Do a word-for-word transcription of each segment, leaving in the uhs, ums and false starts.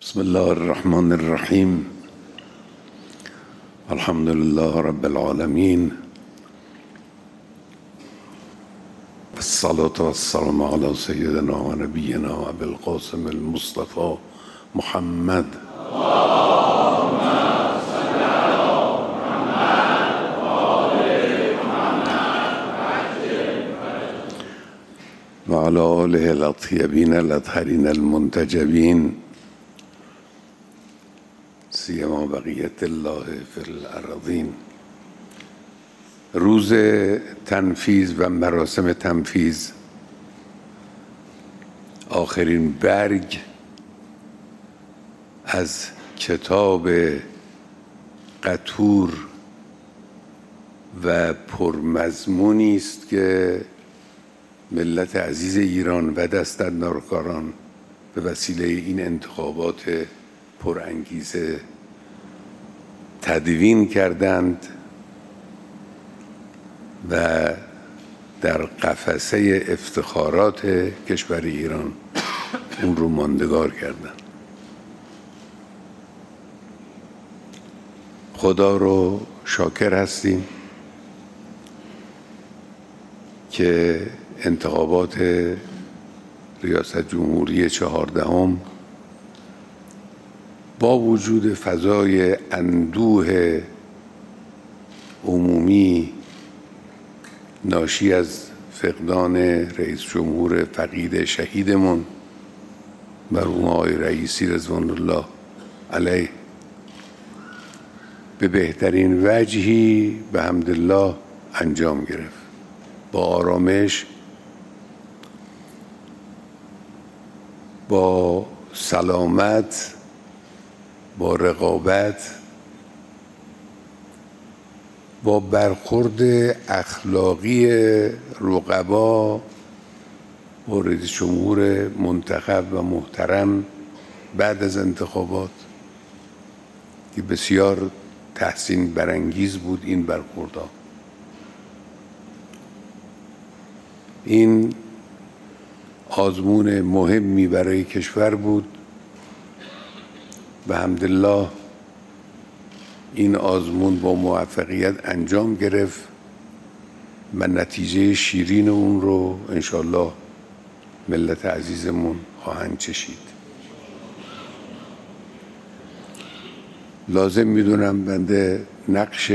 بسم الله الرحمن الرحیم. الحمد لله رب العالمین، الصلاة والسلام على سيدنا و نبینا و ابی القاسم المصطفى محمد. و علی آله الاطیبین الاطهرین المنتجبین، سیما بقیت الله فی الارضین. روز تنفیذ و مراسم تنفیذ، آخرین برگ از کتاب قطور و پرمضمونی است که ملت عزیز ایران و دستاندرکاران به وسیله این انتخابات پرانگیزه تدوین کردند و در قفسه افتخارات کشور ایران اون رو ماندگار کردند. خدا رو شاکر هستیم که انتخابات ریاست جمهوری چهاردهم با وجود فضای اندوه عمومی ناشی از فقدان رئیس جمهور فقید شهیدمون مرحوم آقای رئیسی رضوان الله علیه به بهترین وجهی به حمدالله انجام گرفت. با آرامش، با سلامت، با رقابت، با برخورد اخلاقی رقبا با رئیس جمهور منتخب و محترم بعد از انتخابات که بسیار تحسین برانگیز بود. این برخوردها، این آزمون مهمی برای کشور بود. به حمدالله این آزمون با موفقیت انجام گرفت و نتیجه شیرین اون رو انشالله ملت عزیزمون خواهند چشید. لازم میدونم بنده نقش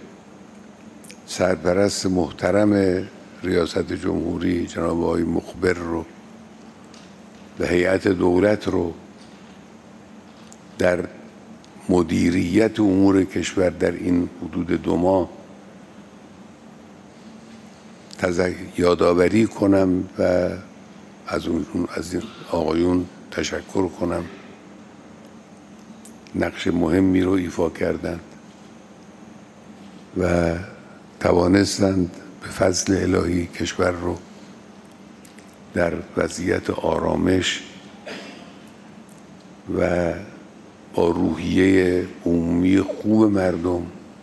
سرپرست محترم ریاست جمهوری جناب آقای مخبر رو و هیئت دولت رو در مدیریت امور کشور در این حدود دو ماه یادآوری کنم و از اون از این آقایون تشکر کنم. نقش مهمی رو ایفا کردند و توانستند به فضل الهی کشور رو در وضعیت آرامش و با روحیه عمومی خوب مردم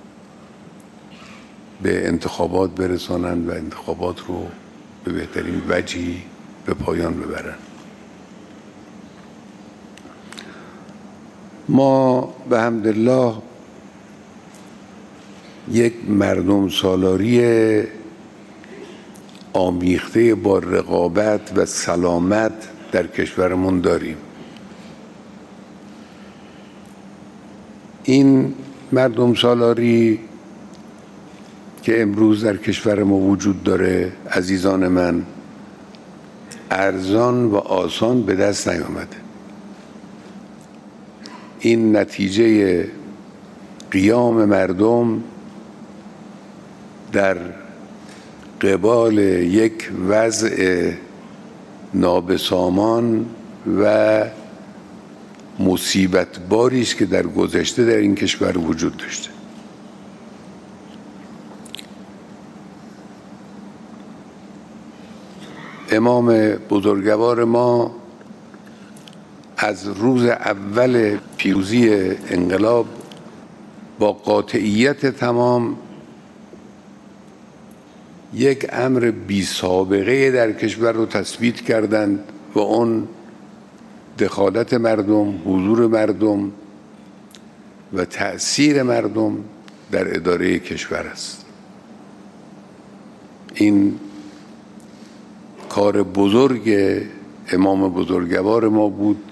به انتخابات برسانند و انتخابات رو به بهترین وجهی به پایان ببرند. ما به حمدالله یک مردم سالاری آمیخته با رقابت و سلامت در کشورمون داریم. این مردم سالاری که امروز در کشور ما وجود داره، عزیزان من، ارزان و آسان به دست نیامده. این نتیجه قیام مردم در قبال یک وضع نابسامان و مصیبت باری است که در گذشته در این کشور وجود داشته. امام بزرگوار ما از روز اول پیروزی انقلاب با قاطعیت تمام یک امر بی سابقه در کشور رو تثبیت کردند و اون دخالت مردم، حضور مردم و تأثیر مردم در اداره کشور است. این کار بزرگ امام بزرگوار ما بود،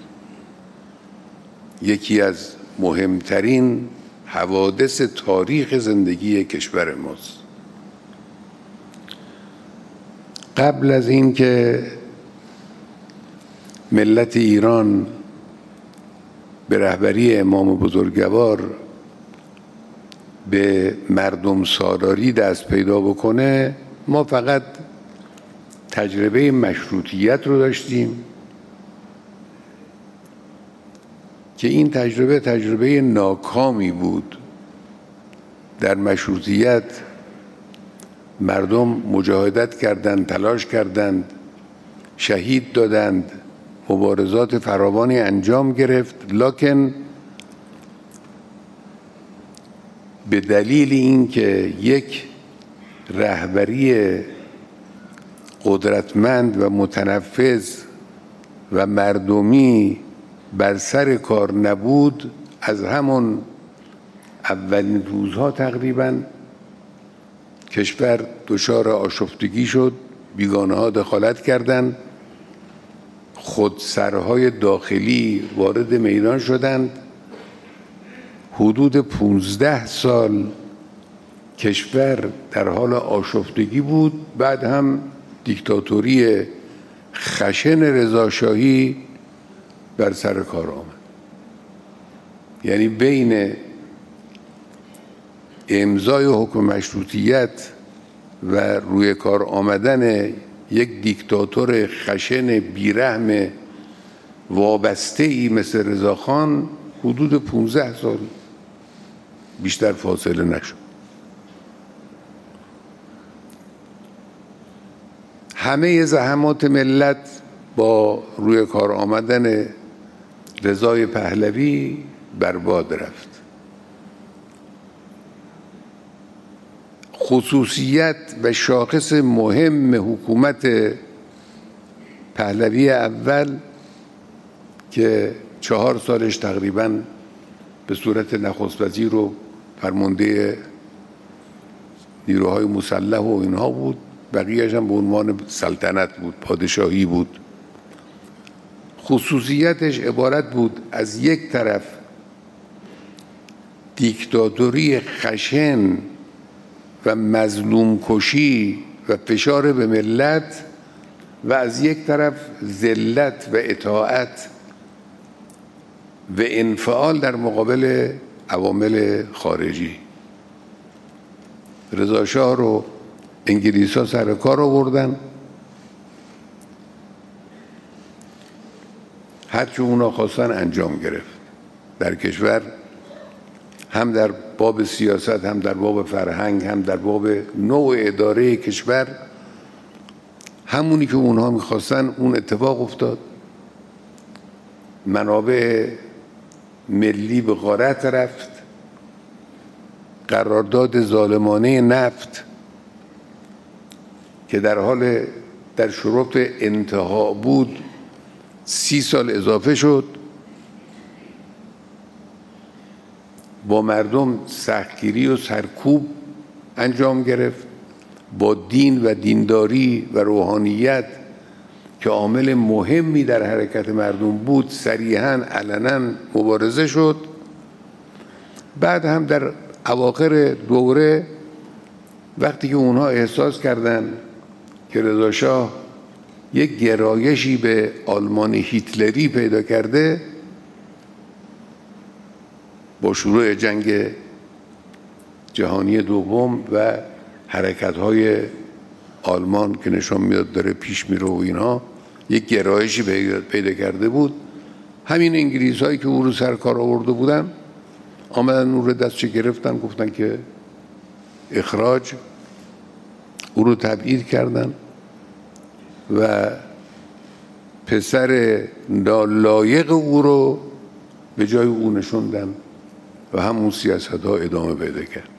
یکی از مهمترین حوادث تاریخ زندگی کشور ماست. قبل از این که ملت ایران به رهبری امام بزرگوار به مردم سالاری دست پیدا بکنه، ما فقط تجربه مشروطیت رو داشتیم که این تجربه تجربه ناکامی بود. در مشروطیت مردم مجاهدت کردند، تلاش کردند، شهید دادند، مبارزات فراوانی انجام گرفت، لکن به دلیل اینکه یک رهبری قدرتمند و متنفذ و مردمی بر سر کار نبود، از همون اولین روزها تقریباً کشور دچار آشفتگی شد، بیگانه ها دخالت کردند، خودسرهای داخلی وارد میدان شدند. حدود پونزده سال کشور در حال آشفتگی بود. بعد هم دیکتاتوری خشن رضاشاهی بر سر کار آمد. یعنی بین امضای حکم مشروطیت و روی کار آمدن یک دیکتاتور خشن بیرحم وابسته ای مثل رضاخان حدود پونزده سال، بیشتر فاصله نشد. همه زحمات ملت با روی کار آمدن رضای پهلوی برباد رفت. خصوصیت و شاخص مهم حکومت پهلوی اول که چهار سالش تقریباً به صورت نخست وزیر و فرمانده نیروهای مسلح و اینها بود، بقیه‌اش هم به عنوان سلطنت بود، پادشاهی بود. خصوصیتش عبارت بود از یک طرف دیکتاتوری خشن و مظلوم کشی و فشار به ملت، و از یک طرف ذلت و اطاعت و انفعال در مقابل عوامل خارجی. رضا شاه رو انگلیس‌ها سر کار آوردن، هرچی اونا خواستن انجام گرفت. در کشور هم در باب سیاست، هم در باب فرهنگ، هم در باب نوع اداره کشور، همونی که اونها میخواستن اون اتفاق افتاد. منابع ملی به غارت رفت، قرارداد ظالمانه نفت که در حال در شروط انتها بود سی سال اضافه شد. با مردم سختگیری و سرکوب انجام گرفت، با دین و دینداری و روحانیت که عامل مهمی در حرکت مردم بود صریحاً علنا مبارزه شد. بعد هم در اواخر دوره وقتی که اونها احساس کردند که رضا شاه یک گرایشی به آلمان هیتلری پیدا کرده، با شروع جنگ جهانی دوم و حرکت‌های آلمان که نشان میاد داره پیش میره و اینها، یک گرایشی پیدا کرده بود. همین انگلیس هایی که او رو سر کار آورده بودن آمدن او رو دستش گرفتن، گفتن که اخراج، او رو تبعید کردن و پسر نالایق او رو به جای او نشوندن و همون سیاست ها ادامه پیدا کرد.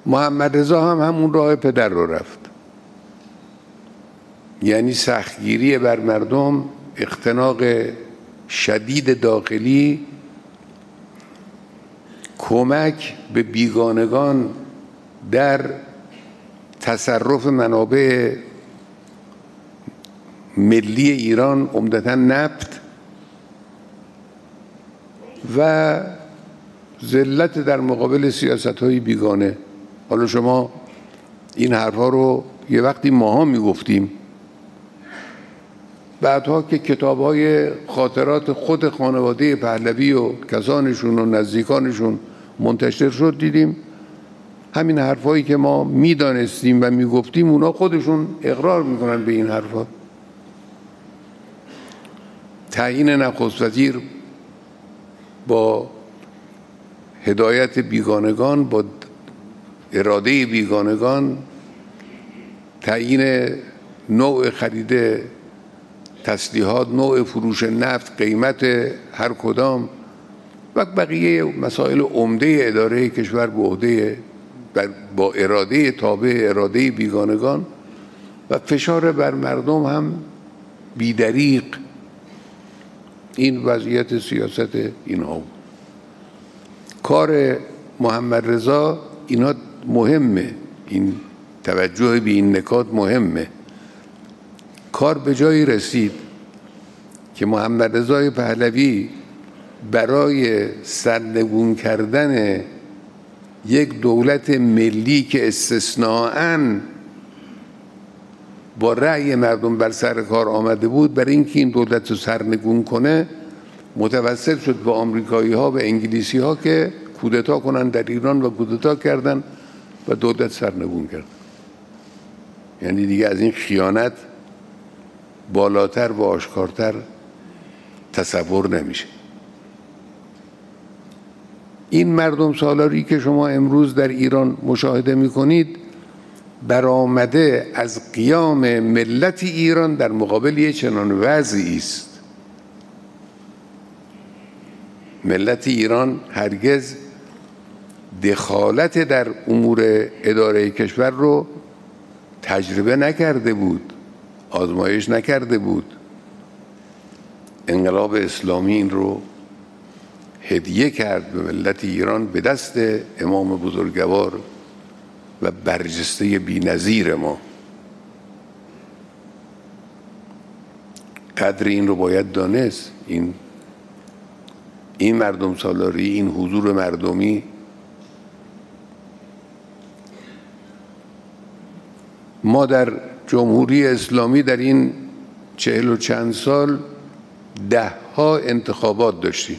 محمد رضا هم همون راه پدر رو رفت، یعنی سختگیری بر مردم، اختناق شدید داخلی، کمک به بیگانگان در تصرف منابع ملی ایران، عمدتاً نفت، و ذلت در مقابل سیاست‌های بیگانه. حالا شما این حرفا رو یه وقتی ماها میگفتیم، بعدها که کتاب‌های خاطرات خود خانواده پهلوی و کسانشون و نزدیکانشون منتشر شد، دیدیم همین حرفایی که ما میدانستیم و میگفتیم اونا خودشون اقرار میکنن به این حرفا. تعیین نخست وزیر با هدایت بیگانگان، با اراده بیگانگان، تعیین نوع خرید تسلیحات، نوع فروش نفت، قیمت هر کدام و بقیه مسائل عمده اداره کشور به عهده با اراده تابع اراده بیگانگان و فشار بر مردم هم بیدریق. این وضعیت سیاست اینها بود. کار محمد رضا اینا مهمه، این توجه به این نکات مهمه. کار به جایی رسید که محمد رضا پهلوی برای سرنگون کردن یک دولت ملی که استثناءً با رأی مردم بر سر کار آمده بود، برای اینکه این دولت رو سرنگون کنه متوسل شد به آمریکایی ها و انگلیسی ها که کودتا کنن در ایران و کودتا کردن و دولت سرنگون کردن. یعنی دیگه از این خیانت بالاتر و آشکارتر تصور نمیشه. این مردم سالاری که شما امروز در ایران مشاهده میکنید برآمده از قیام ملت ایران در مقابل یک چنان وضعی است. ملت ایران هرگز دخالت در امور اداره کشور رو تجربه نکرده بود، آزمایش نکرده بود. انقلاب اسلامی این رو هدیه کرد به ملت ایران به دست امام بزرگوار و برجسته بی‌نظیر ما. قدر این رو باید دانست. این این مردم سالاری، این حضور مردمی ما در جمهوری اسلامی در این چهل و چند سال ده ها انتخابات داشتیم.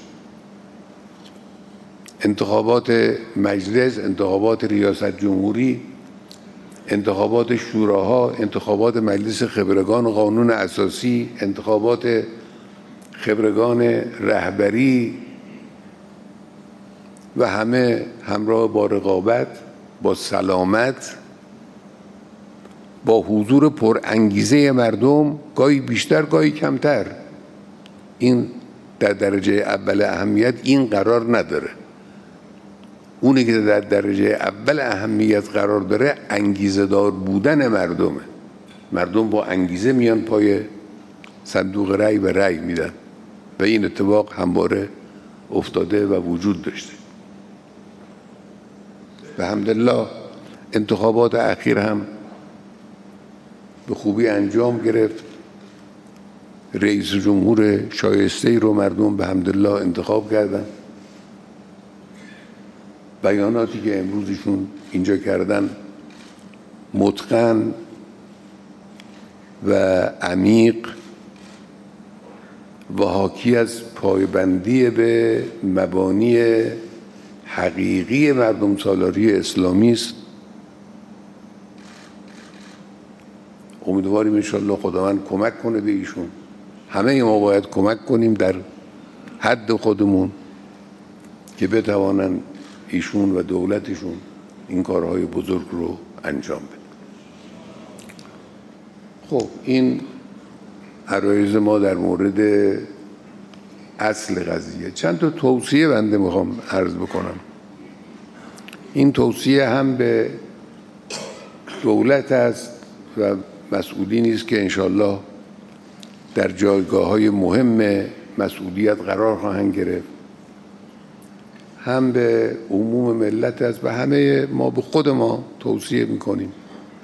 انتخابات مجلس، انتخابات ریاست جمهوری، انتخابات شوراها، انتخابات مجلس خبرگان قانون اساسی، انتخابات خبرگان رهبری و همه همراه با رقابت، با سلامت، با حضور پرانگیزه مردم، گاهی بیشتر گاهی کمتر. این در درجه اول اهمیت این قرار نداره. اونی که در درجه اول اهمیت قرار داره انگیزه دار بودن مردمه. مردم با انگیزه میان پای صندوق رأی و رأی میدن و این اتفاق همواره افتاده و وجود داشته. و الحمدلله انتخابات اخیر هم به خوبی انجام گرفت. رئیس جمهور شایسته رو مردم به حمدالله انتخاب کردن. بیاناتی که امروزشون اینجا کردن متقن و عمیق و حاکی از پایبندی به مبانی حقیقی مردم سالاری اسلامی است. امیدواریم انشاءالله خداوند کمک کنه به ایشون. همه ما باید کمک کنیم در حد خودمون که بتوانن ایشون و دولتشون این کارهای بزرگ رو انجام بده. خب این عرایض ما در مورد اصل قضیه. چند تا توصیه بنده میخوام عرض بکنم. این توصیه هم به دولت است و مسئولین است که انشالله در جایگاه‌های مهم مسئولیت قرار خواهند گرفت، هم به عموم ملت است و همه ما به خود ما توصیه میکنیم.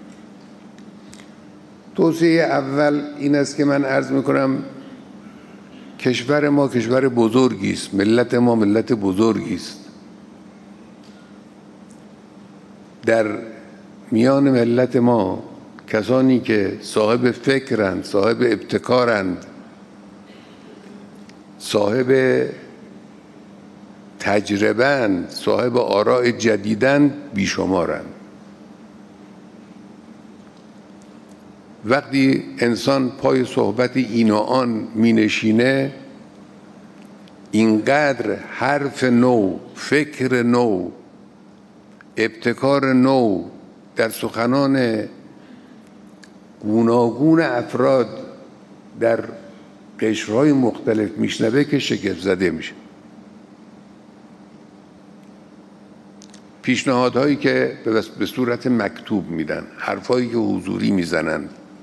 توصیه اول این است که من عرض میکنم کشور ما کشور بزرگی است، ملت ما ملت بزرگی است. در میان ملت ما کسانی که صاحب فکرند، صاحب ابتکارند، صاحب تجربه‌اند، صاحب آراء جدیدند، بیشمارند. وقتی انسان پای صحبت این و آن می نشینه، اینقدر حرف نو، فکر نو، ابتکار نو در سخنان گوناگون افراد در قشرهای مختلف میشنوه که شگفت زده میشه. پیشنهادهایی که به صورت مکتوب میدن، حرفایی که حضوری میزنن،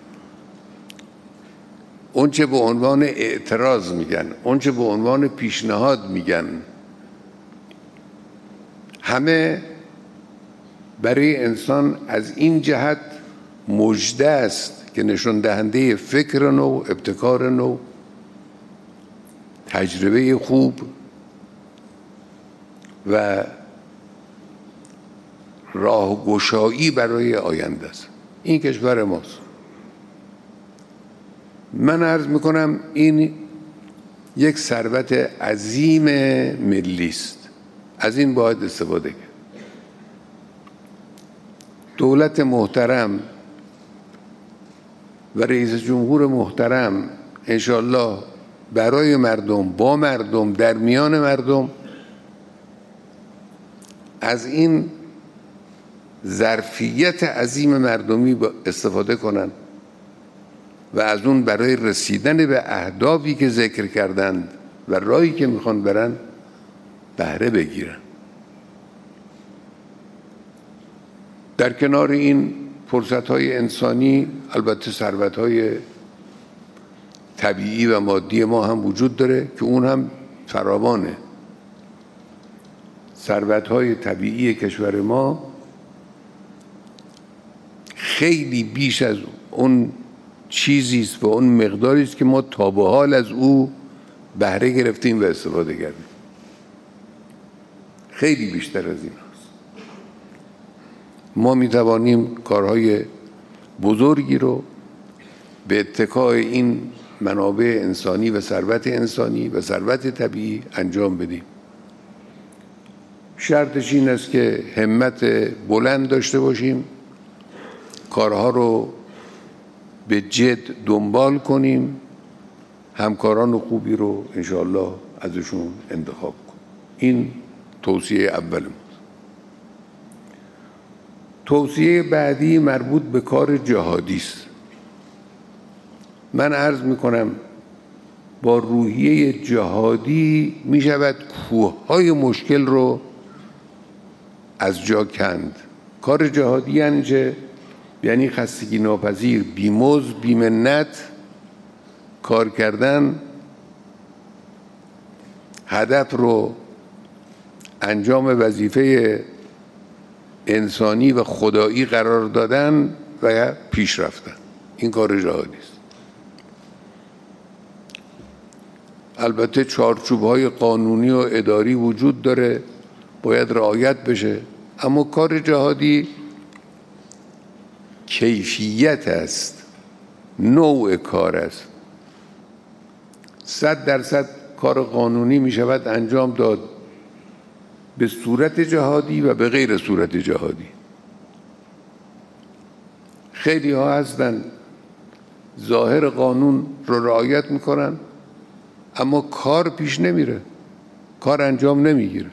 اونچه به عنوان اعتراض میگن، اونچه به عنوان پیشنهاد میگن، همه برای انسان از این جهت مژده است که نشان دهنده فکر نو، ابتکار نو، تجربه خوب و راهگشایی برای آینده است. این کشور ماست. من عرض میکنم این یک ثروت عظیم ملی است، از این باید استفاده کرد. دولت محترم و رئیس جمهور محترم انشالله برای مردم، با مردم، در میان مردم از این ظرفیت عظیم مردمی استفاده کنند و از اون برای رسیدن به اهدافی که ذکر کردند و راهی که میخوان برن بهره بگیرن. در کنار این فرصت‌های انسانی البته ثروت‌های طبیعی و مادی ما هم وجود داره که اون هم فراوانه. ثروت‌های طبیعی کشور ما خیلی بیش از اون چیزی است و اون مقداری است که ما تا به حال از او بهره گرفتیم و استفاده کردیم. خیلی بیشتر از این هست. ما می توانیم کارهای بزرگی رو به اتکای این منابع انسانی و ثروت انسانی و ثروت طبیعی انجام بدیم. شرطش این است که همت بلند داشته باشیم، کارها رو به جد دنبال کنیم، همکاران خوبی رو انشاءالله ازشون انتخاب کنیم. این توصیه اول ماست. توصیه بعدی مربوط به کار جهادی است. من عرض میکنم با روحیه جهادی می شود کوههای مشکل رو از جا کند. کار جهادی یعنی چه؟ یعنی خستگی ناپذیر، بی‌مزد، بی‌منت کار کردن، هدف رو انجام وظیفه انسانی و خدایی قرار دادن و پیش رفتن. این کار جهادی است. البته چارچوب‌های قانونی و اداری وجود داره، باید رعایت بشه، اما کار جهادی کیفیت است، نوع کار است. صد درصد کار قانونی می شود انجام داد به صورت جهادی و به غیر صورت جهادی. خیلی ها هستن ظاهر قانون رو رعایت میکنن اما کار پیش نمیره، کار انجام نمیگیره.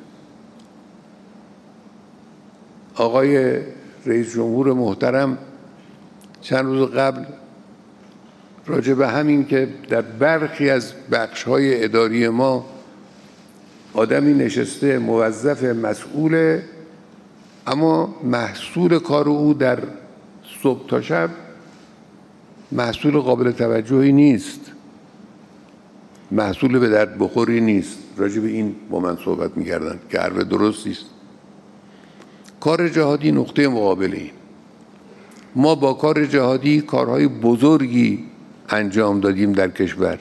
آقای رئیس جمهور محترم چند روز قبل راجع به همین که در برخی از بخش‌های اداری ما آدمی نشسته موظف مسئول اما محصول کار او در صبح تا شب محصول قابل توجهی نیست، محصول به درد بخوری نیست. راجع به این با من صحبت می‌کردن که حرف درستی است. کار جهادی نقطه مقابل این. ما با کار جهادی کارهای بزرگی انجام دادیم در کشور.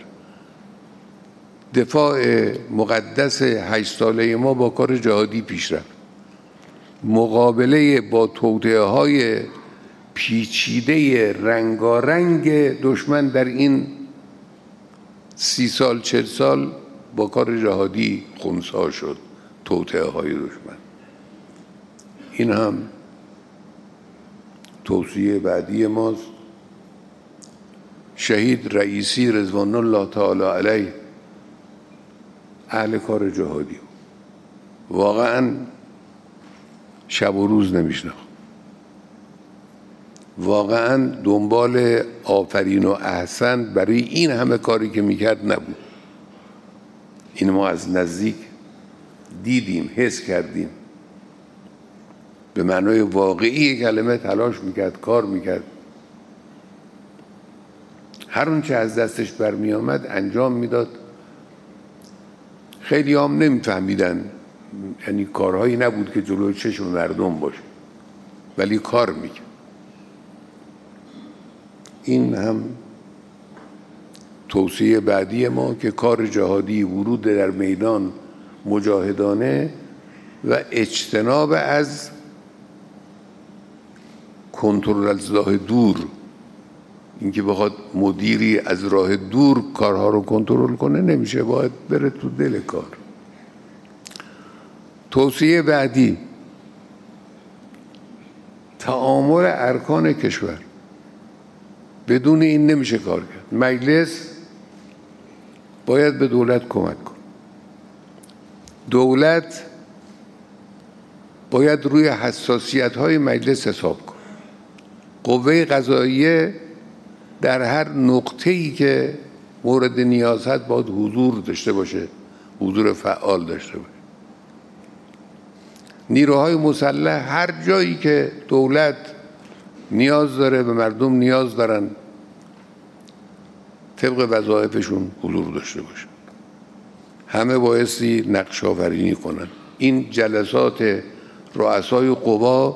دفاع مقدس هشت ساله ما با کار جهادی پیش رفت. مقابله با توطئه‌های پیچیده رنگارنگ دشمن در این سی سال چل سال با کار جهادی خنثی شد. توطئه‌های دشمن. این هم توصیه بعدی ماست. شهید رئیسی رضوان الله تعالی علیه اهل کار جهادی واقعا شب و روز نمیشناخت، واقعا دنبال آفرین و احسن برای این همه کاری که میکرد نبود. این ما از نزدیک دیدیم، حس کردیم. به معنای واقعی کلمه تلاش میکرد، کار میکرد. هر اون چه از دستش برمی آمد انجام میداد. خیلی هم نمیفهمیدن، یعنی کارهایی نبود که جلوی چشم مردم باشه، ولی کار میکرد. این هم توصیه بعدی ما که کار جهادی، ورود در میدان مجاهدانه و اجتناب از کنترل از راه دور. اینکه بخواد مدیری از راه دور کارها رو کنترل کنه نمیشه، باید بره تو دل کار. توصیه بعدی تعامل ارکان کشور. بدون این نمیشه کار کرد. مجلس باید به دولت کمک کنه. دولت باید روی حساسیت‌های مجلس حساب کنه. قوه قضاییه در هر نقطه‌ای که مورد نیاز هست باید حضور داشته باشه، حضور فعال داشته باشه. نیروهای مسلح هر جایی که دولت نیاز داره و مردم نیاز دارن طبق وظایفشون حضور داشته باشه. همه بایستی نقش آفرینی کنن. این جلسات رؤسای قوا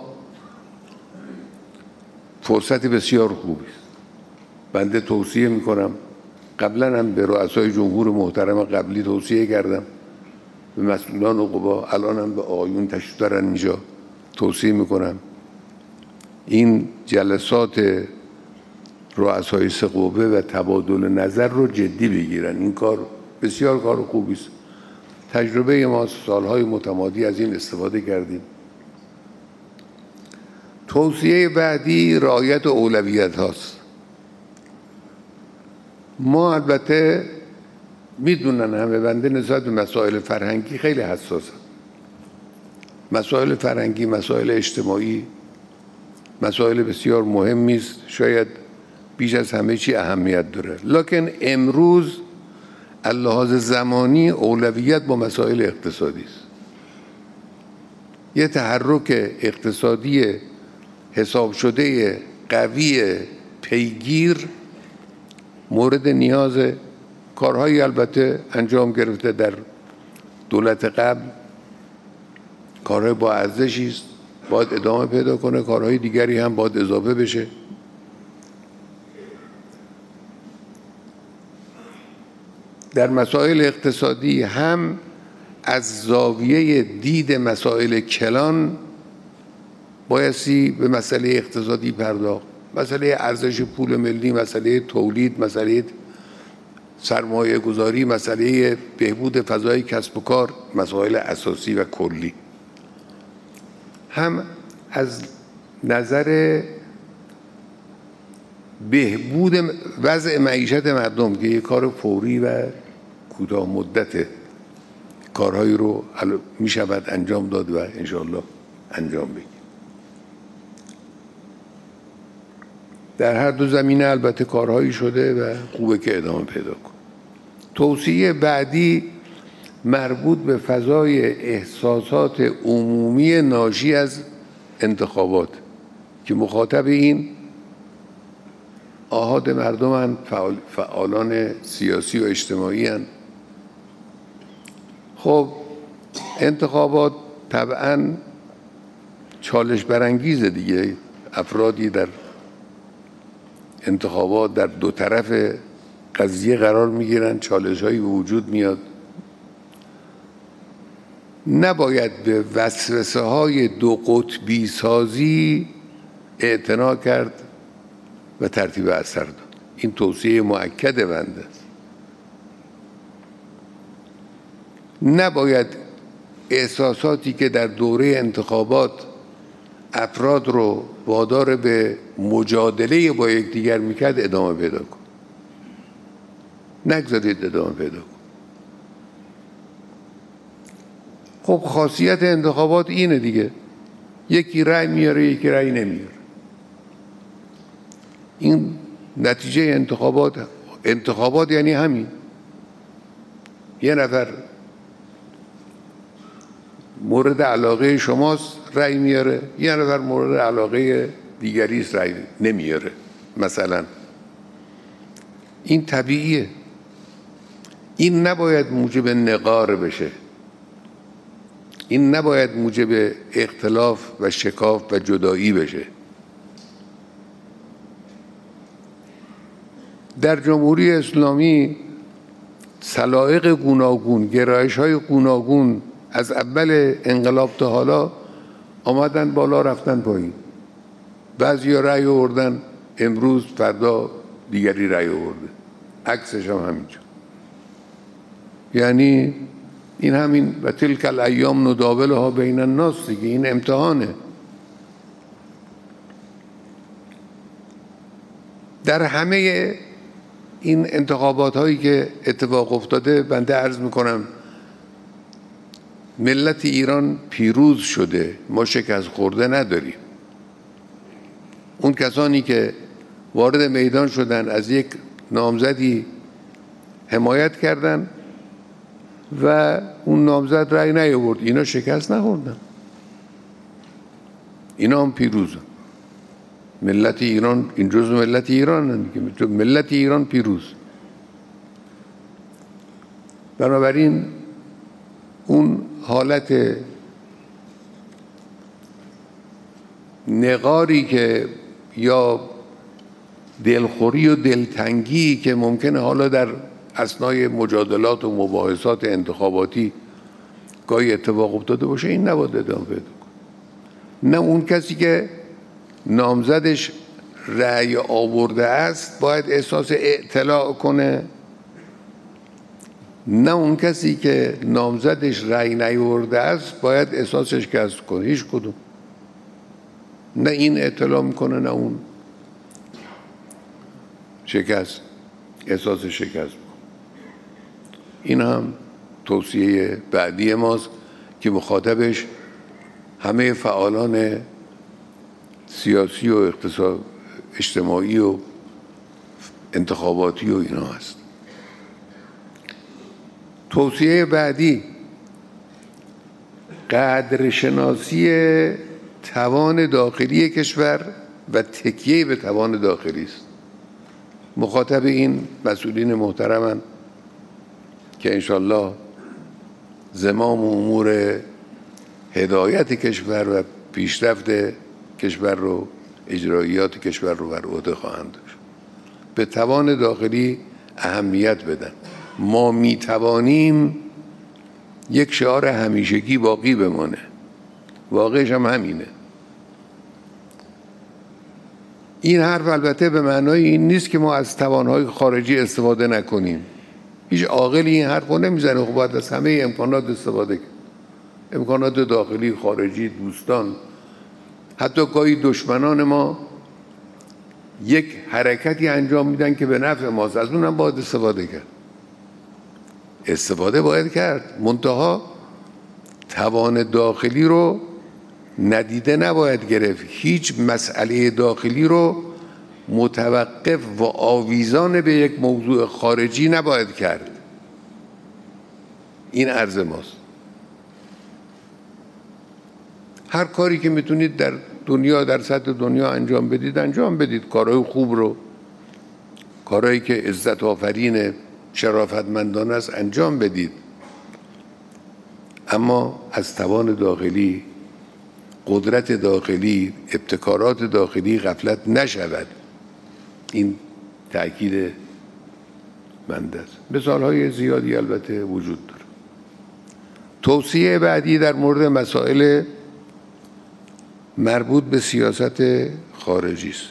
فرصت بسیار خوبی است. بنده توصیه میکنم، قبلا هم به رؤسای جمهور محترم قبلی توصیه کردم، به مسئولان قوا، الان هم به آقایون تشریف دارن اینجا، توصیه میکنم این جلسات رؤسای سه قوه و تبادل نظر رو جدی بگیرن. این کار بسیار کار خوبی است. تجربه ما سالهای متمادی از این استفاده کردیم. توصیه بعدی رعایت اولویت هاست. ما البته میدونن همه، بنده نسبت به مسائل فرهنگی خیلی حساسم. مسائل فرهنگی، مسائل اجتماعی مسائل بسیار مهمی است، شاید بیش از همه چی اهمیت داره. لکن امروز از لحاظ زمانی اولویت با مسائل اقتصادی است. یه تحرک اقتصادی حساب شده قوی پیگیر مورد نیاز. کارهایی البته انجام گرفته در دولت قبل، کارهای با ارزشی است، باید ادامه پیدا کنه. کارهای دیگری هم باید اضافه بشه. در مسائل اقتصادی هم از زاویه دید مسائل کلان بایستی به مسئله اقتصادی پرداخت. مسئله ارزش پول ملی، مسئله تولید، مسئله سرمایه گذاری، مسئله بهبود فضای کسب و کار، مسائل اساسی و کلی. هم از نظر بهبود وضع معیشت مردم که یک کار فوری و کوتاه مدت، کارهایی رو می شود انجام داد و انشاءالله انجام بگیم. در هر دو زمینه البته کارهایی شده و خوبه که ادامه پیدا کن. توصیه بعدی مربوط به فضای احساسات عمومی ناشی از انتخابات که مخاطب این آحاد مردم فعال، فعالان سیاسی و اجتماعی هن. خب انتخابات طبعا چالش برانگیزه دیگه. افرادی در انتخابات در دو طرف قضیه قرار میگیرن، چالش هایی به وجود میاد. نباید به وسوسه های دو قطبی سازی اعتنا کرد و ترتیب اثر داد. این توصیه مؤکد بنده است. نباید احساساتی که در دوره انتخابات افراد رو وادار به مجادله با یکدیگر میکرد ادامه پیدا کن. نگذارید ادامه پیدا کن. خب خاصیت انتخابات اینه دیگه، یکی رأی میاره یکی رأی نمیاره. این نتیجه انتخابات. انتخابات یعنی همین، یه نفر مورد علاقه شماست رأی میاره، یه نفر مورد علاقه دیگری است رأی نمیاره مثلا. این طبیعیه. این نباید موجب نقار بشه، این نباید موجب اختلاف و شکاف و جدایی بشه. در جمهوری اسلامی سلایق گوناگون، گرایش‌های گوناگون از اول انقلاب تا حالا آمدن بالا رفتن پایین. بعضیا رأی آوردن امروز، فردا دیگری رأی آورده، عکسش هم همینجا. یعنی این همین و تلک الایام نداولها بین الناس دیگه. این امتحانه. در همه این انتخابات هایی که اتفاق افتاده بنده عرض میکنم ملت ایران پیروز شده، ما شکست خورده نداریم. اون کسانی که وارد میدان شدن از یک نامزدی حمایت کردن و اون نامزد رأی نیاورد، اینا شکست نخوردن، اینا هم پیروزن. ملت ایران، این جزء ملت ایران، ملت ایران پیروز. بنابراین اون حالت نقاری که یا دلخوری و دلتنگی که ممکنه حالا در اثنای مجادلات و مباحثات انتخاباتی گاهی اتفاق افتاده باشه، این نباید ادامه پیدا کنه. نه اون کسی که نامزدش رأی آورده است باید احساس اطلاع کنه، نه اون کسی که نامزدش رأی نیاورده است باید احساس شکست کنه. هیچ کدوم. نه این اطلاع میکنه نه اون شکست احساس شکست میکنه. این هم توصیه بعدی ماست که مخاطبش همه فعالان سیاسی و اقتصاد اجتماعی و انتخاباتی و اینا هست. توصیه بعدی قدرشناسی توان داخلی کشور و تکیه به توان داخلی است. مخاطب این مسئولین محترمن که انشالله زمام امور هدایت کشور و پیشرفت کشور رو، اجرایات کشور رو بر عهده خواهند داشت. به توان داخلی اهمیت بدن. ما می توانیم یک شعار همیشگی باقی بمانه، واقعش هم همینه. این حرف البته به معنای این نیست که ما از توانهای خارجی استفاده نکنیم. هیچ عاقلی این حرف رو نمیزنه. خب باید از همه امکانات استفاده کنیم، امکانات داخلی، خارجی، دوستان، حتی گاهی دشمنان ما یک حرکتی انجام میدن که به نفع ماست، از اونم باید استفاده کرد. استفاده باید کرد، منتها توان داخلی رو ندیده نباید گرفت. هیچ مسئله داخلی رو متوقف و آویزان به یک موضوع خارجی نباید کرد. این عرض ماست. هر کاری که میتونید در دنیا در سطح دنیا انجام بدید انجام بدید، کارهای خوب رو، کارهایی که عزت آفرین شرافتمندانه است انجام بدید، اما از توان داخلی، قدرت داخلی، ابتکارات داخلی غفلت نشود. این تأکید بنده است. مثالهای زیادی البته وجود داره. توصیه بعدی در مورد مسائل مربوط به سیاست خارجی است.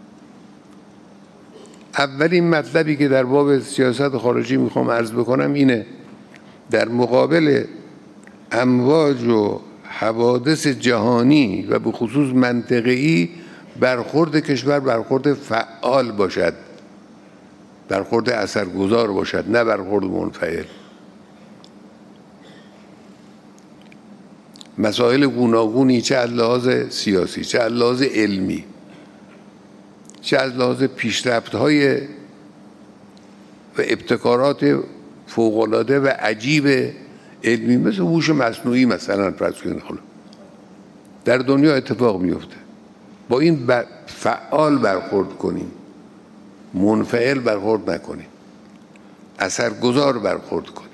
اولین مطلبی که در باب سیاست خارجی میخوام عرض بکنم اینه: در مقابل امواج و حوادث جهانی و به خصوص منطقه‌ای برخورد کشور برخورد فعال باشد، برخورد اثرگذار باشد، نه برخورد منفعل. مسائل گوناگونی، چه از لحاظ سیاسی، چه از لحاظ علمی، چه از لحاظ پیشرفت‌های و ابتکارات فوق‌العاده و عجیب علمی مثل هوش مصنوعی مثلا فرض کنید، در دنیا اتفاق میفته. با این فعال برخورد کنیم، منفعل برخورد نکنیم، اثرگذار برخورد کنیم.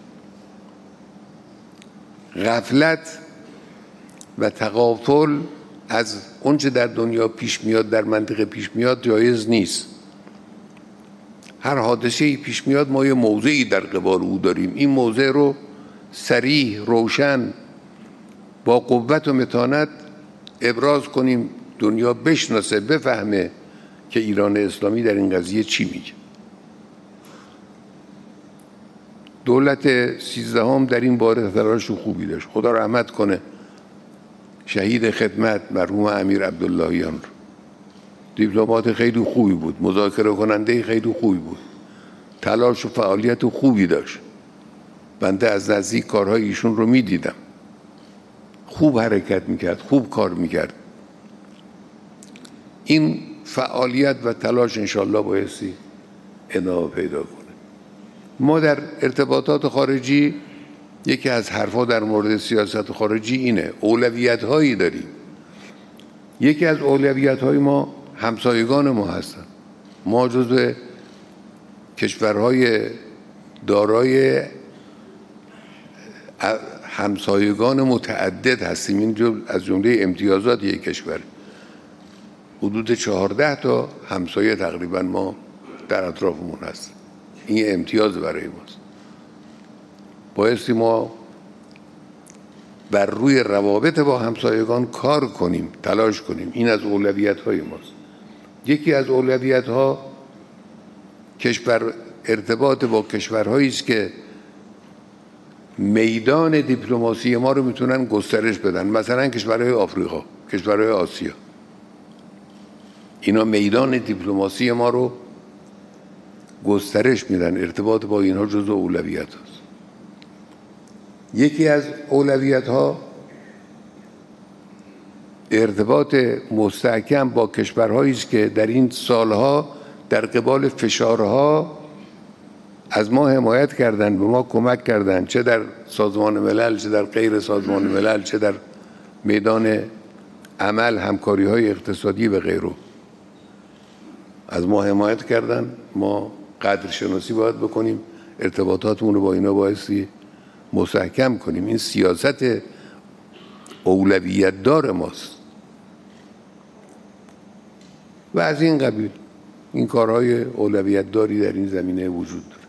غفلت و تغافل از اونچه در دنیا پیش میاد، در منطقه پیش میاد جایز نیست. هر حادثه‌ای پیش میاد ما یه موضعی در قبال او داریم، این موضع رو صریح، روشن، با قوت و متانت ابراز کنیم، دنیا بشناسه، بفهمه که ایران اسلامی در این قضیه چی میگه. دولت سیزدهم در این باره تلاش خوبی داشت، خدا رحمت کنه شهید خدمت مرحوم امیر عبداللهیان رو. دیپلمات خیلی خوبی بود، مذاکره کننده خیلی خوبی بود، تلاش و فعالیت خوبی داشت. بنده از نزدیک کارهای ایشون رو میدیدم، خوب حرکت میکرد، خوب کار میکرد. این فعالیت و تلاش انشالله بایستی ادامه پیدا کنه. ما در ارتباطات خارجی یکی از حرفا در مورد سیاست خارجی اینه: اولویت هایی داریم. یکی از اولویت های ما همسایگان ما هستن. ما جزو کشورهای دارای همسایگان متعدد هستیم. این از جمله امتیازات یک کشور. حدود چهارده تا همسایه تقریبا ما در اطرافمون هست. این امتیاز برای ماست. بایستی ما بر روی روابط با همسایگان کار کنیم، تلاش کنیم. این از اولویت های ماست. یکی از اولویت ها کشور ارتباط با کشورهایی است که میدان دیپلماسی ما رو میتونن گسترش بدن، مثلا کشورهای آفریقا، کشورهای آسیا. اینا میدان دیپلماسی ما رو گسترش میدن، ارتباط با اینها جزو اولویت هست. یکی از اولویت ها ارتباط مستحکم با کشورهایی است که در این سالها در قبال فشارها از ما حمایت کردند، به ما کمک کردند، چه در سازمان ملل، چه در غیر سازمان ملل، چه در میدان عمل، همکاری های اقتصادی و غیره. از ما حمایت کردند. ما قدرشناسی باید بکنیم، ارتباطاتمون رو با اینا بایستی مستحکم کنیم. این سیاست اولویت دار ماست و از این قبیل این کارهای اولویت داری در این زمینه وجود داره.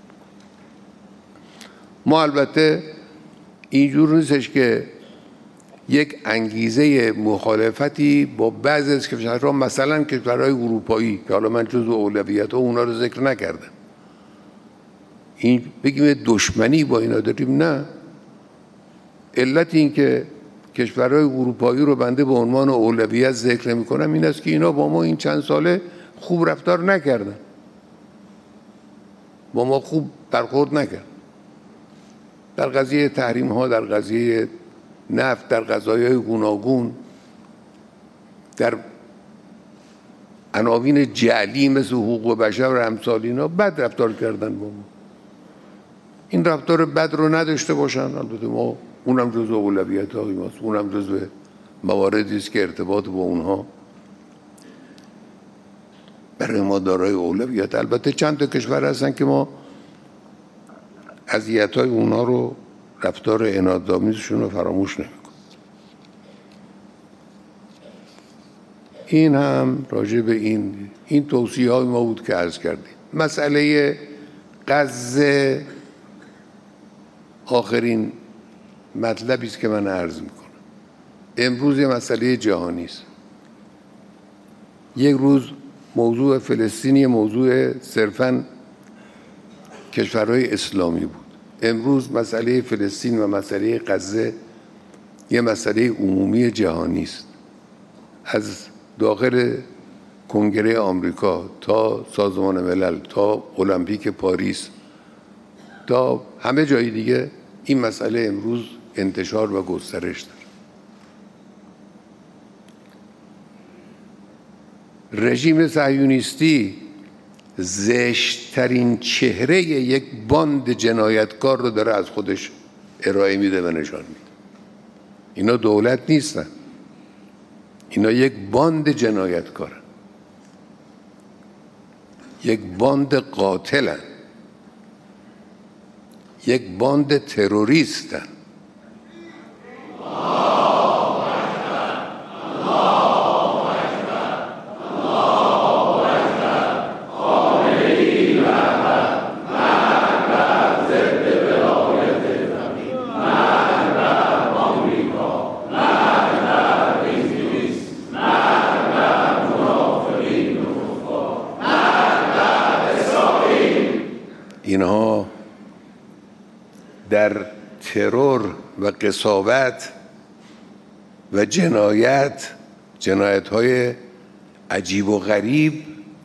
ما البته اینجور نیستش که یک انگیزه مخالفتی با بعضی از کشورها، مثلا کشورهای اروپایی که حالا من جزو اولویت ها اونا رو ذکر نکردم، این بگیم دشمنی با اینا داریم. نه، علت این که کشورهای اروپایی رو بنده به عنوان اولویت ذکر نمی کنم این است که اینا با ما این چند ساله خوب رفتار نکردن، با ما خوب برخورد نکرد. در قضیه تحریم ها، در قضیه نفت، در قضایای گوناگون، در عناوین جعلی مثل حقوق بشر و امثال اینا بد رفتار کردن با ما. این رفتار بد رو نداشته باشن، البته ما اونم جزو اولویت های ماست، اونم جزو مواردی است که ارتباط با اونها برای ما دارای اولویت. البته چند تا کشور هستن که ما اذیت‌های اونها رو، رفتار عنادآمیزشون رو فراموش نمی‌کنیم. این هم راجع به این این توصیه‌های ما بود که عرض کردیم. مسئله غزه آخرین مطلبی است که من عرض می‌کنم. امروز یه مسئله جهانی است. یک روز موضوع فلسطینی موضوع صرفاً کشورهای اسلامی بود. امروز مسئله فلسطین و مسئله غزه یه مسئله عمومی جهانی است. از داخل کنگره آمریکا تا سازمان ملل تا المپیک پاریس تا همه جای دیگه این مسئله امروز انتشار و گسترش داره. رژیم صهیونیستی زشت‌ترین چهره یک باند جنایتکار رو داره از خودش ارائه میده و نشان میده. اینا دولت نیستن، اینا یک باند جنایتکارن، یک باند قاتلن، یک باند تروریستن. اینها در ترور و قساوت و جنایت جنایت‌های عجیب و غریب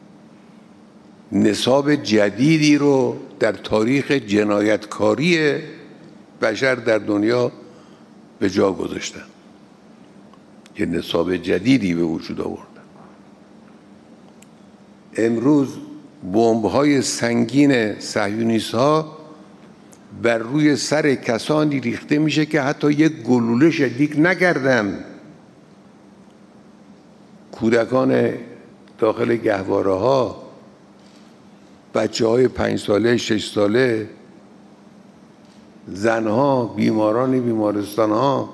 نصاب جدیدی رو در تاریخ جنایتکاری بشر در دنیا به جا گذاشتن. یه نصاب جدیدی به وجود آوردن. امروز بمب‌های سنگین صهیونیست‌ها بر روی سر کسانی ریخته میشه که حتی یک گلوله شلیک نکردن. کودکان داخل گهواره‌ها، بچه‌های پنج ساله، شش ساله، زنها، بیماران بیمارستان‌ها،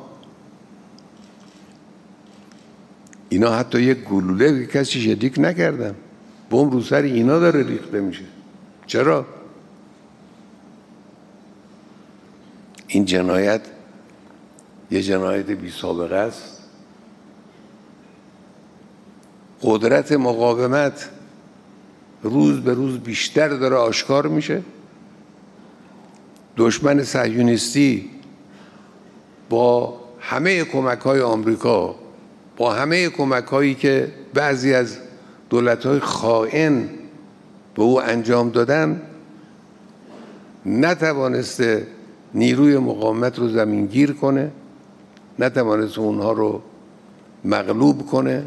اینا حتی یک گلوله به کسی شلیک نکردن. بمب رو سر اینا داره ریخته میشه. چرا؟ این جنایت یه جنایت بی سابقه است. قدرت مقاومت روز به روز بیشتر داره آشکار میشه. دشمن صهیونیستی با همه کمک‌های آمریکا، با همه کمک‌هایی که بعضی از دولت‌های خائن به او انجام دادن، نتوانسته نیروی مقاومت رو زمینگیر کنه، نتوانسته اونها رو مغلوب کنه.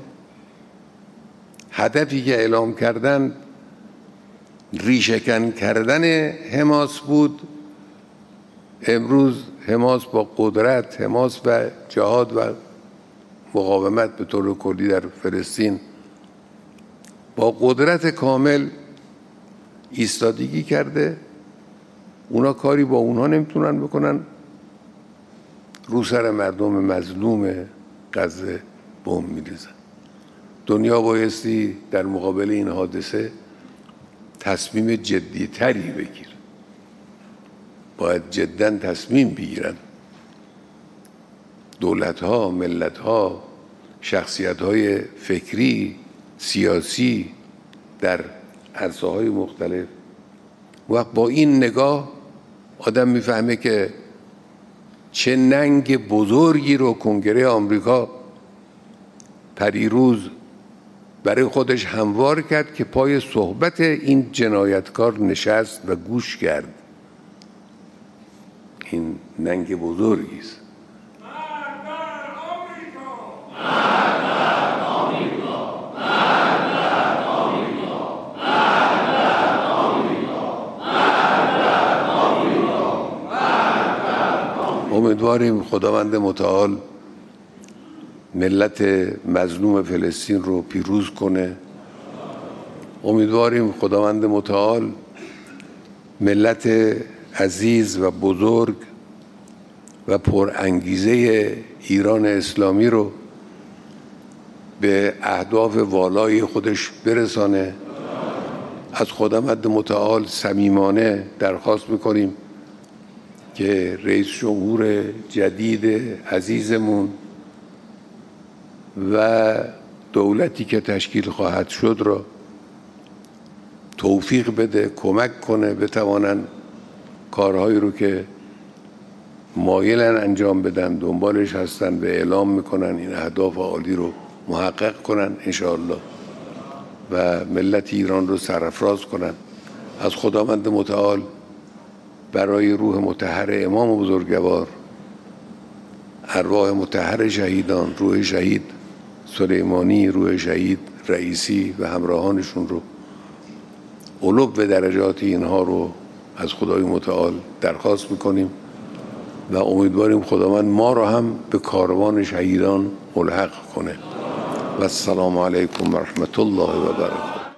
هدفی که اعلام کردن ریشه‌کن کردن حماس بود. امروز حماس با قدرت، حماس و جهاد و مقاومت به طور کلی در فلسطین با قدرت کامل ایستادگی کرده. اونا کاری با اونها نمیتونن بکنن. رو سر مردم مظلوم غزه بمب میریزن. دنیا بایستی در مقابل این حادثه تصمیم جدی‌تری بگیره. باید جداً تصمیم بگیرن. دولت‌ها، ملت‌ها، شخصیت‌های فکری، سیاسی در عرصه‌های مختلف. وقت با این نگاه آدم میفهمه که چه ننگ بزرگی رو کنگره آمریکا پریروز برای خودش هموار کرد که پای صحبت این جنایتکار نشست و گوش کرد. این ننگ بزرگی است. امیدواریم خداوند متعال ملت مظلوم فلسطین رو پیروز کنه. امیدواریم خداوند متعال ملت عزیز و بزرگ و پرانگیزه ایران اسلامی رو به اهداف والای خودش برسانه. از خداوند متعال صمیمانه درخواست میکنیم که رئیس جمهور جدید عزیزمون و دولتی که تشکیل خواهد شد را توفیق بده، کمک کنه بتوانن کارهایی رو که مایلن انجام بدن، دنبالش هستن و اعلام میکنن این اهداف عالی رو محقق کنن انشاءالله و ملت ایران رو سرافراز کنن. از خداوند متعال برای روح مطهر امام بزرگوار، ارواح مطهر شهیدان، روح شهید سلیمانی، روح شهید رئیسی و همراهانشون رو، علو به درجات اینها رو از خدای متعال درخواست میکنیم و امیدواریم خداوند ما را هم به کاروان شهیدان ملحق کنه. و السلام علیکم و رحمت الله و برکاته.